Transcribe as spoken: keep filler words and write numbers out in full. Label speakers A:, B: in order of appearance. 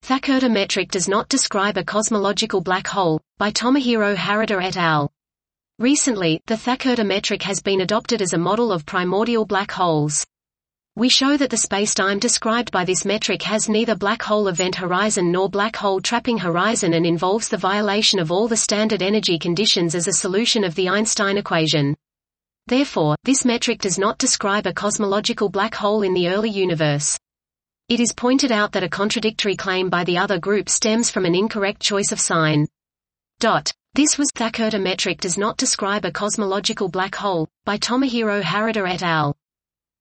A: Thakurta metric does not describe a cosmological black hole, by Tomohiro Harada et al. Recently, the Thakurta metric has been adopted as a model of primordial black holes. We show that the spacetime described by this metric has neither black hole event horizon nor black hole trapping horizon and involves the violation of all the standard energy conditions as a solution of the Einstein equation. Therefore, this metric does not describe a cosmological black hole in the early universe. It is pointed out that a contradictory claim by the other group stems from an incorrect choice of sign. Dot. This was Thakurta metric does not describe a cosmological black hole, by Tomohiro Harada et al.